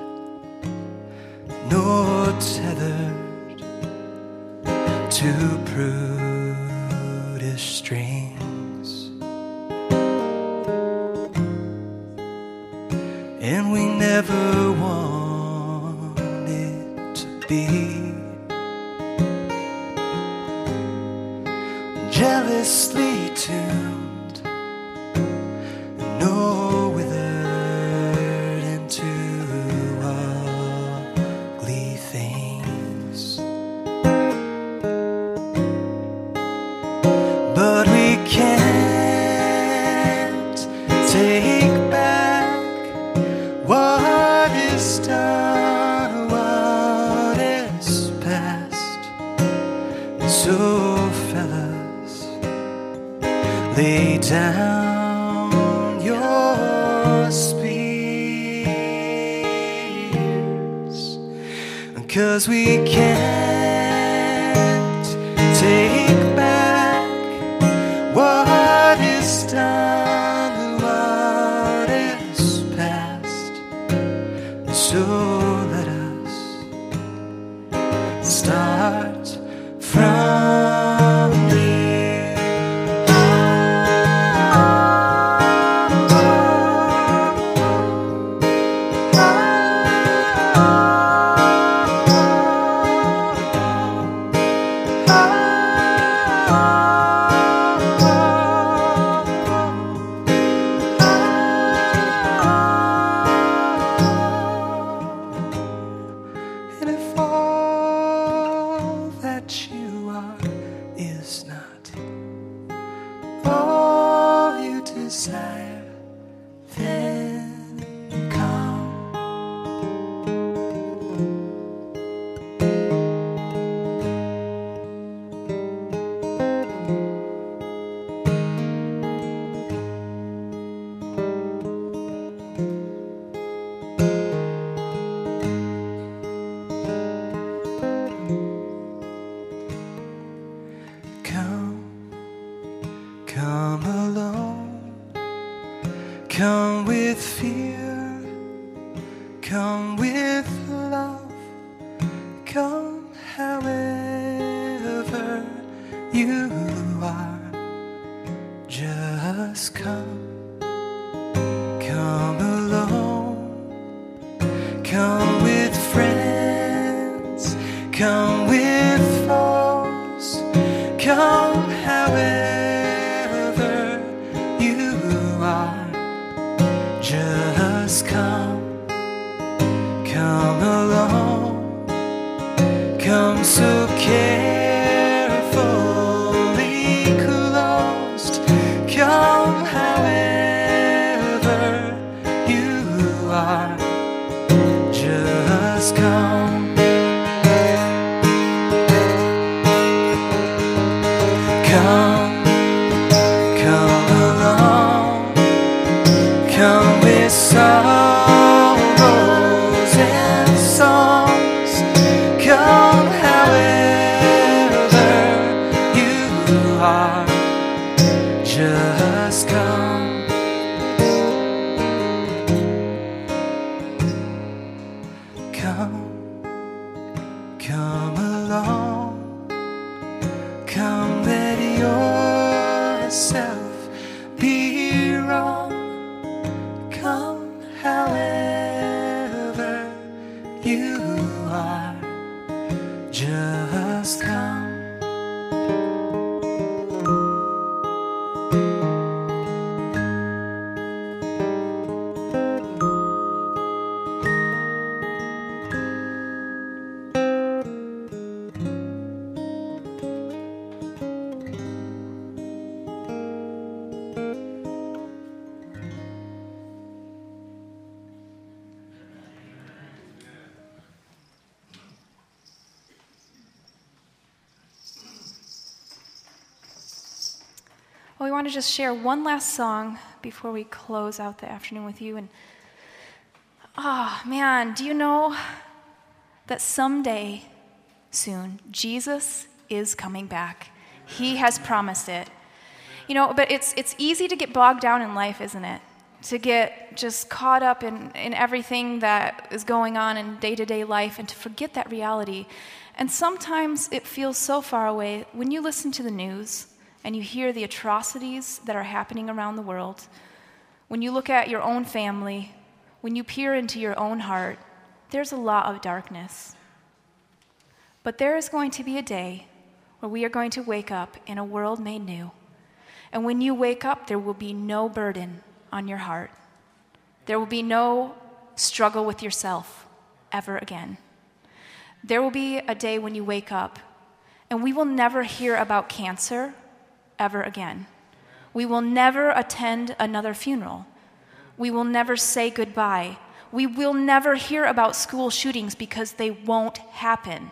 nor tethered to prudish strings. And we never wanted to be jealously tuned, nor withered into ugly things. But we can't take back what is done, what is past. So fellas, lay down your spears, 'cause we can't take back what is done, what is past. So let us start from here. And if all that you are is not all you desire, then come. Come, come alone, come with fear, come with love, come however you are, just come. Come alone, come with friends, come with foes, come however you are, just come. Come alone, come so carefully closed, come however you are, just come. Come, come along, come with sorrows and songs, come however you are, just come. Come, come along, come let yourself be wrong, come however you are, just come. Well, we want to just share one last song before we close out the afternoon with you. And man, do you know that someday soon. Jesus is coming back. He has promised it. You know, but it's easy to get bogged down in life, isn't it? To get just caught up in everything that is going on in day-to-day life and to forget that reality. And sometimes it feels so far away. When you listen to the news and you hear the atrocities that are happening around the world, when you look at your own family, when you peer into your own heart, there's a lot of darkness. But there is going to be a day where we are going to wake up in a world made new. And when you wake up, there will be no burden on your heart. There will be no struggle with yourself ever again. There will be a day when you wake up, and we will never hear about cancer ever again. We will never attend another funeral. We will never say goodbye. We will never hear about school shootings because they won't happen.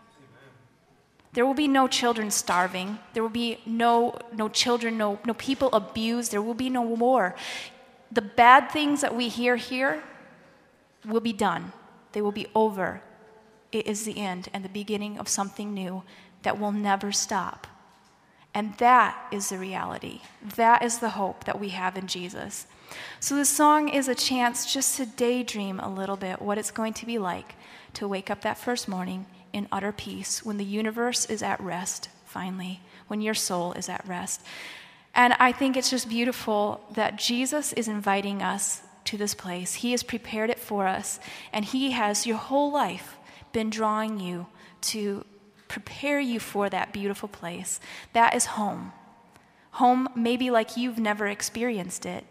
There will be no children starving. There will be no children, no people abused. There will be no war. The bad things that we hear here will be done. They will be over. It is the end and the beginning of something new that will never stop. And that is the reality. That is the hope that we have in Jesus. So this song is a chance just to daydream a little bit what it's going to be like to wake up that first morning in utter peace, when the universe is at rest, finally, when your soul is at rest. And I think it's just beautiful that Jesus is inviting us to this place. He has prepared it for us, and he has your whole life been drawing you to prepare you for that beautiful place. That is home. Home maybe like you've never experienced it.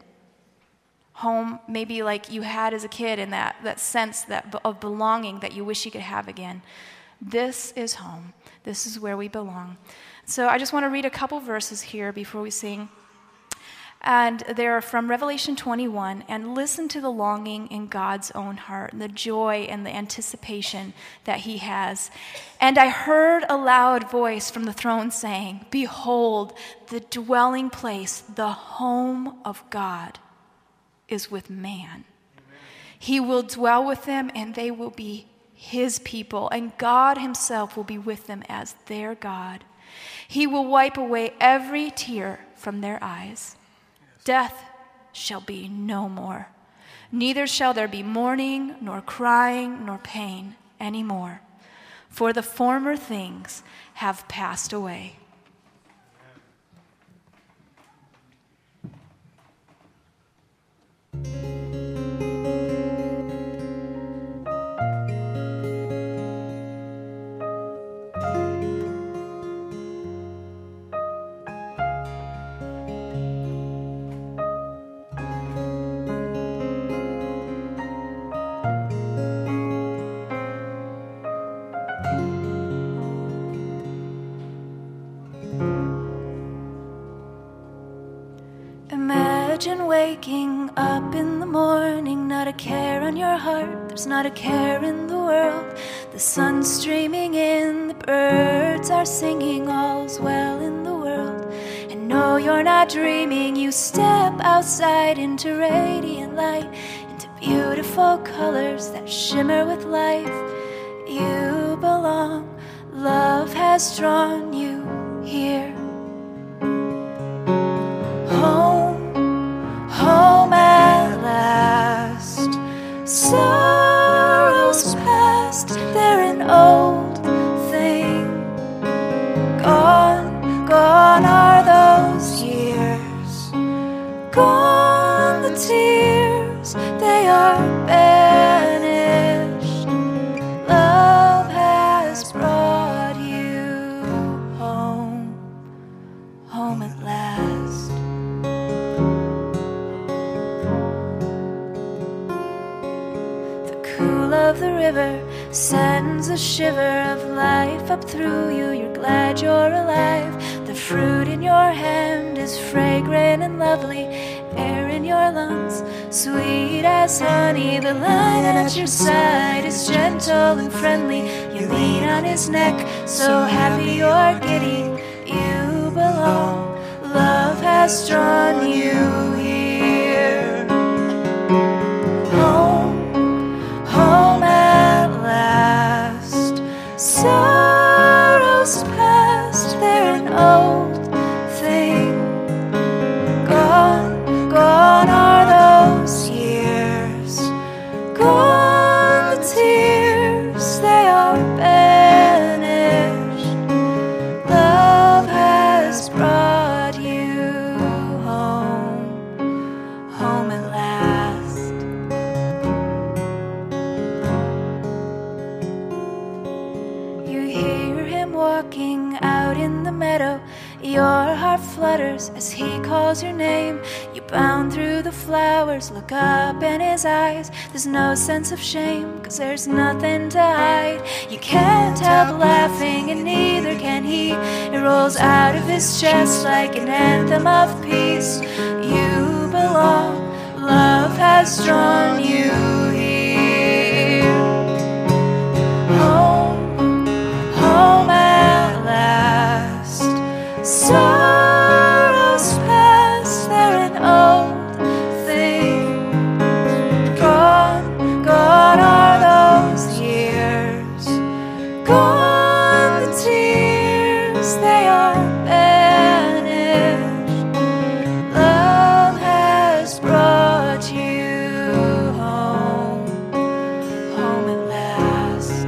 Home maybe like you had as a kid, and that sense of belonging that you wish you could have again. This is home. This is where we belong. So I just want to read a couple verses here before we sing. And they're from Revelation 21. And listen to the longing in God's own heart, and the joy and the anticipation that he has. And I heard a loud voice from the throne saying, "Behold, the dwelling place, the home of God, is with man. He will dwell with them, and they will be his people, and God himself will be with them as their God. He will wipe away every tear from their eyes. Death shall be no more. Neither shall there be mourning, nor crying, nor pain anymore, for the former things have passed away." Imagine waking up in the morning, not a care on your heart, there's not a care in the world. The sun's streaming in, the birds are singing, all's well in the world. And no, you're not dreaming, you step outside into radiant light, into beautiful colors that shimmer with life. You belong, love has drawn you here. Home at last. Sorrows past, they're an old thing. Gone are those years. Gone the tears, they are banished. Love has brought you home, home at last. Of the river sends a shiver of life up through you. You're glad you're alive. The fruit in your hand is fragrant and lovely. Air in your lungs, sweet as honey. The lion at your side is gentle and friendly. You lean on his neck, so happy you're giddy. You belong, love has drawn you here. Home at last. So sorrows past, they're an old thing. Gone, gone are those years. Gone the tears, they are banished. Love has brought you home, home at last. You hear him walking out in the meadow. Your heart flutters as he calls your name. You bound through the flowers, look up in his eyes. There's no sense of shame, 'cause there's nothing to hide. You can't help laughing and neither can he. It rolls out of his chest like an anthem of peace. You belong, love has drawn you here. Home, home at last. Sorrows past, they're an old thing. Gone, gone are those years. Gone the tears, they are banished. Love has brought you home, home at last.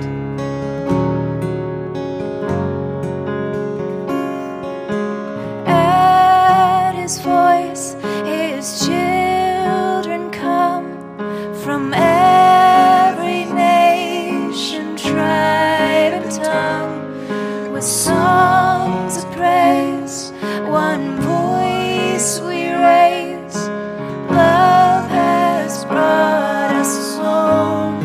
At his voice, his children come from every nation, tribe, and tongue, with songs of praise. One voice we raise. Love has brought us home.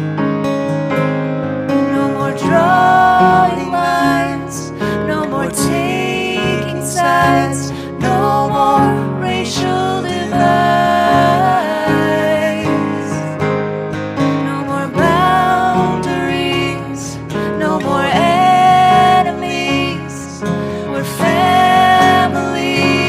No more drawing lines, no more taking sides, no more racial divides, no more boundaries, no more enemies. We're family.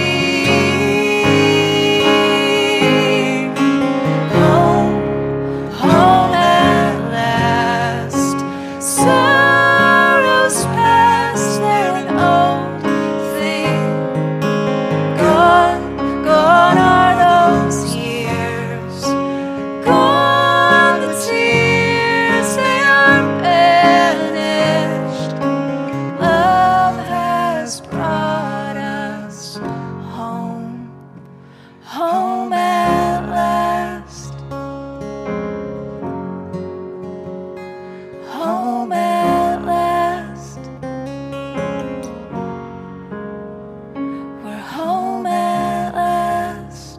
Home, home at last. Sorrows past, they're an old thing. Gone, gone are those years. Gone the tears, they are banished. Love has brought us home, home at last. Home at last. We're home at last.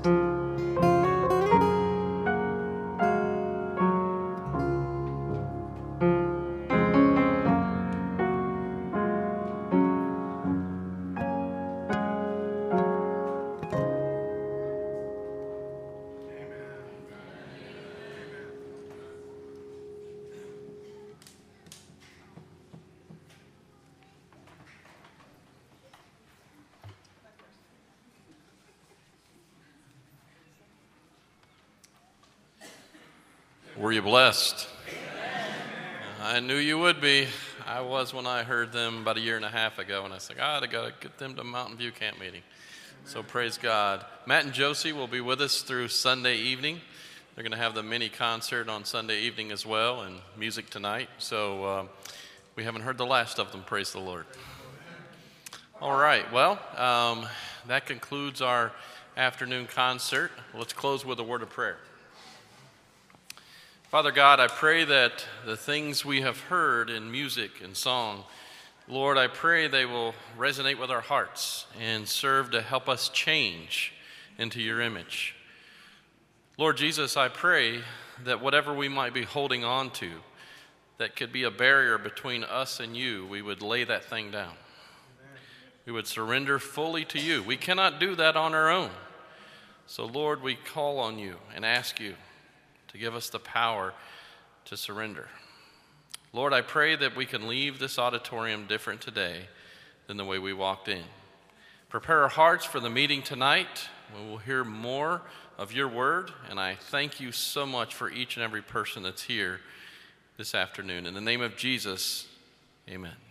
Were you blessed? I knew you would be. I was when I heard them about a year and a half ago, and I said, I got to get them to Mountain View Camp Meeting. So praise God. Matt and Josie will be with us through Sunday evening. They're going to have the mini concert on Sunday evening as well, and music tonight. So we haven't heard the last of them, praise the Lord. All right, well, that concludes our afternoon concert. Let's close with a word of prayer. Father God, I pray that the things we have heard in music and song, Lord, I pray they will resonate with our hearts and serve to help us change into your image. Lord Jesus, I pray that whatever we might be holding on to that could be a barrier between us and you, we would lay that thing down. We would surrender fully to you. We cannot do that on our own. So, Lord, we call on you and ask you to give us the power to surrender. Lord, I pray that we can leave this auditorium different today than the way we walked in. Prepare our hearts for the meeting tonight. We will hear more of your word, and I thank you so much for each and every person that's here this afternoon. In the name of Jesus, amen.